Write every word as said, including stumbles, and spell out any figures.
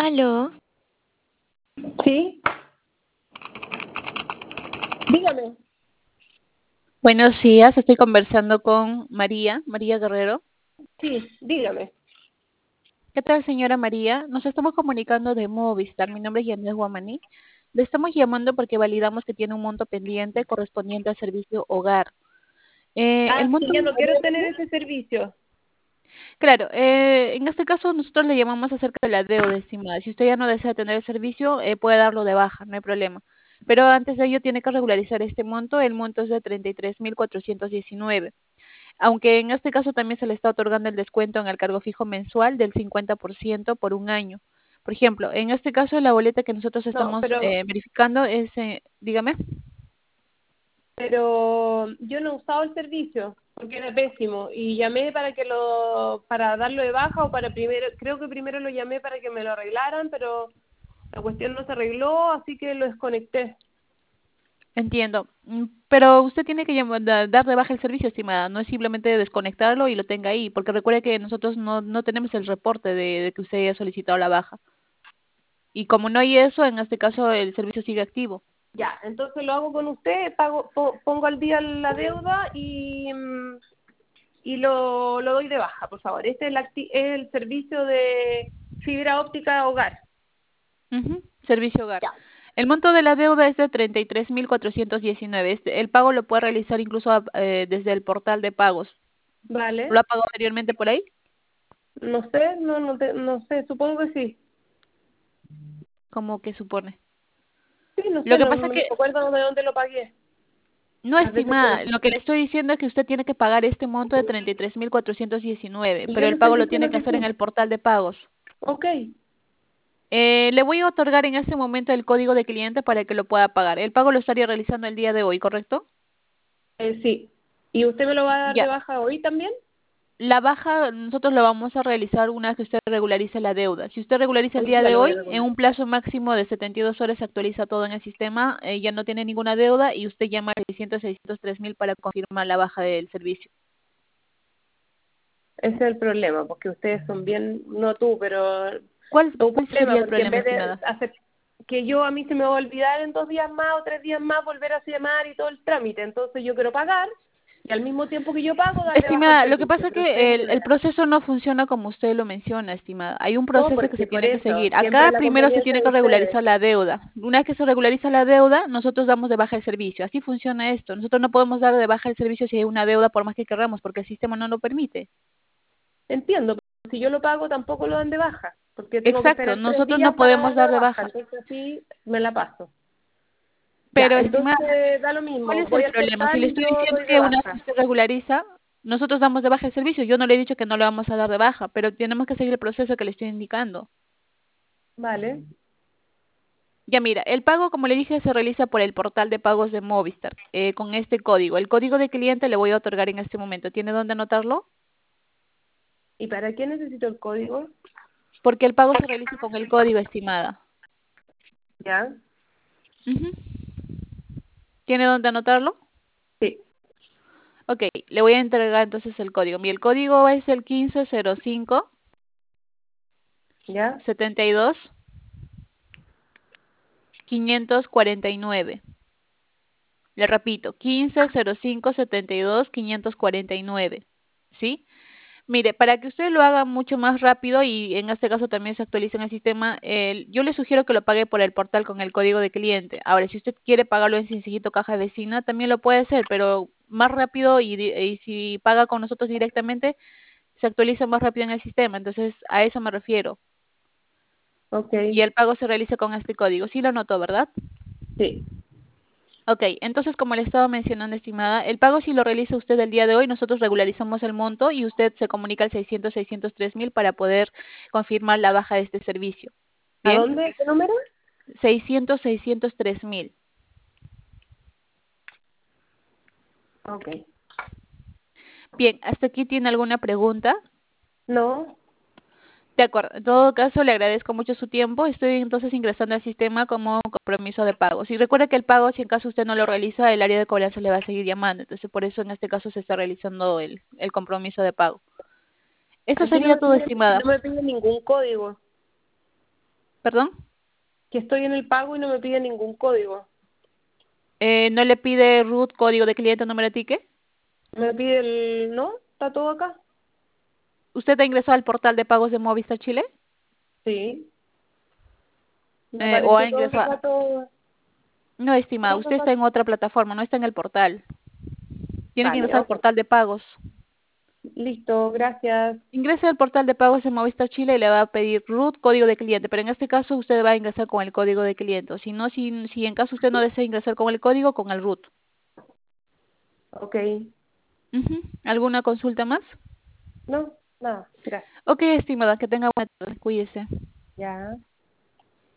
Aló, Sí, dígame. Buenos días, estoy conversando con María, María Guerrero. Sí, dígame. ¿Qué tal, señora María? Nos estamos comunicando de Movistar. Mi nombre es Yanet Guamaní. Le estamos llamando porque validamos que tiene un monto pendiente correspondiente al servicio hogar. Eh, el Ah, sí, monto, ya no quiero tener ese servicio. claro, eh, en este caso nosotros le llamamos acerca de la deuda, estimada. Si usted ya no desea tener el servicio, eh, puede darlo de baja, no hay problema. Pero antes de ello tiene que regularizar este monto. El monto es de treinta y tres mil cuatrocientos diecinueve. Aunque en este caso también se le está otorgando el descuento en el cargo fijo mensual del cincuenta por ciento por un año. Por ejemplo, en este caso la boleta que nosotros No, estamos pero, eh, verificando es, eh, dígame, pero yo no he usado el servicio porque era pésimo y llamé para que lo, para darlo de baja o para primero, creo que primero lo llamé para que me lo arreglaran, pero la cuestión no se arregló, así que lo desconecté. entiendo. Mm, Pero usted tiene que llamar- da- dar de baja el servicio, estimada. No es simplemente desconectarlo y lo tenga ahí, porque recuerde que nosotros no, no tenemos el reporte de, de que usted haya solicitado la baja. Y como no hay eso, en este caso el servicio sigue activo. Ya, entonces lo hago con usted, pago, po- pongo al día la deuda y, mm, y lo, lo doy de baja, por favor. Este es el, acti- es el servicio de fibra óptica hogar. Ujú, servicio hogar. Ya, El monto de la deuda es de treinta y tres mil cuatrocientos diecinueve. Este, el pago lo puede realizar incluso a- eh, desde el portal de pagos. ¿Lo vale. ha pagado anteriormente por ahí? No sé, no, no, te- no sé, supongo que sí. Como que supone. Sí, no Lo sé, que no, pasa no me que, acuerdo de dónde lo pagué. no, Las veces que lo... estimada, lo que le estoy diciendo es que usted tiene que pagar este monto de treinta y tres mil cuatrocientos diecinueve, Y pero yo el le estoy pago lo tiene diciendo que que hacer en sí. el portal de pagos. Ok, Eh, le voy a otorgar en este momento el código de cliente para que lo pueda pagar. El pago lo estaría realizando el día de hoy, ¿correcto? eh, sí. ¿Y usted me lo va a dar de Ya. baja hoy también? La baja nosotros la vamos a realizar una vez que usted regularice la deuda. Si usted regulariza el Hoy día día de lo voy a hoy, en regular. un plazo máximo de setenta y dos horas se actualiza todo en el sistema, eh, ya no tiene ninguna deuda y usted llama al seiscientos, seiscientos tres mil para confirmar la baja del servicio. Ese es el problema, porque ustedes son bien, no tú, pero es ¿Cuál, un cuál problema, sería el porque en problema, vez de estimada? hacer que yo a mí se me va a olvidar en dos días más o tres días más volver a llamar y todo el trámite, entonces yo quiero pagar y al mismo tiempo que yo pago dar de baja el Estimada, lo que servicio, pasa es pero ustedes que no el, me el dejan. proceso no funciona como usted lo menciona, estimada. Hay un No, proceso que se porque por tiene que eso, seguir. siempre Acá la primero se conveniencia tiene de que ustedes. regularizar la deuda. Una vez que se regulariza la deuda, nosotros damos de baja el servicio. Así funciona esto. Nosotros no podemos dar de baja el servicio si hay una deuda por más que queramos, porque el sistema no lo permite. Entiendo, pero si yo lo pago tampoco lo dan de baja, porque tengo que Exacto, esperar tres nosotros no días para podemos darlo de dar de baja, baja. entonces así me la paso. Ya, Pero, estimada, entonces da lo ¿cuál mismo, es el voy al problema? Si portal le y estoy yo diciendo doy de que una vez que baja. usted regulariza, nosotros damos de baja el servicio. Yo no le he dicho que no le vamos a dar de baja, pero tenemos que seguir el proceso que le estoy indicando. Vale. Ya mira, el pago, como le dije, se realiza por el portal de pagos de Movistar, eh, con este código. El código de cliente le voy a otorgar en este momento. ¿Tiene dónde anotarlo? ¿Y para qué necesito el código? Porque el pago se realiza con el código, estimada. Ya. Ujú. ¿Tiene dónde anotarlo? Sí. Ok, le voy a entregar entonces el código. Mi el código es el quince cero cinco Ya. setenta y dos quinientos cuarenta y nueve. Le repito, quince cero cinco setenta y dos quinientos cuarenta y nueve. ¿Sí? Mire, para que usted lo haga mucho más rápido y en este caso también se actualice en el sistema, el- yo le sugiero que lo pague por el portal con el código de cliente. Ahora, si usted quiere pagarlo en Sencillito Caja Vecina, también lo puede hacer, pero más rápido y, di- y si paga con nosotros directamente, se actualiza más rápido en el sistema. Entonces, a eso me refiero. Ok. Y el pago se realiza con este código. Sí lo notó, ¿verdad? Sí. Ok, entonces como le estaba mencionando, estimada, el pago si lo realiza usted el día de hoy, nosotros regularizamos el monto y usted se comunica al seiscientos, seiscientos tres mil para poder confirmar la baja de este servicio. ¿A ¿Bien? dónde? ¿Qué número? seiscientos, seiscientos tres mil. Ok. Bien, ¿hasta aquí tiene alguna pregunta? No. De acuerdo, en todo caso le agradezco mucho su tiempo. Estoy entonces ingresando al sistema como compromiso de pago. Si recuerda que el pago, si en caso usted no lo realiza, el área de cobranza le va a seguir llamando. Entonces, por eso en este caso se está realizando el, el compromiso de pago. Esto Aquí no sería me todo, pide, estimada. no me pide ningún código. ¿Perdón? Que estoy en el pago y no me pide ningún código. Eh, ¿no le pide root, código de cliente, número de ticket? Me pide el... ¿No? ¿Está todo acá? ¿Usted ha ingresado al portal de pagos de Movistar Chile? Sí. Me Eh, ¿o apareció ha todo el ingresado? rato... No, estimada, todo el usted está rato- en otra plataforma, no está en el portal. Tiene que Vale, ingresar al ok. portal de pagos. Listo, gracias. Ingrese al portal de pagos de Movistar Chile y le va a pedir root, código de cliente, pero en este caso usted va a ingresar con el código de cliente. Si no, si, si en caso usted no desea ingresar con el código, con el root. Ok. Ujú. ¿Alguna consulta más? No, nada, gracias. Ok, estimada, que tenga buena tarde. Cuídese. Ya.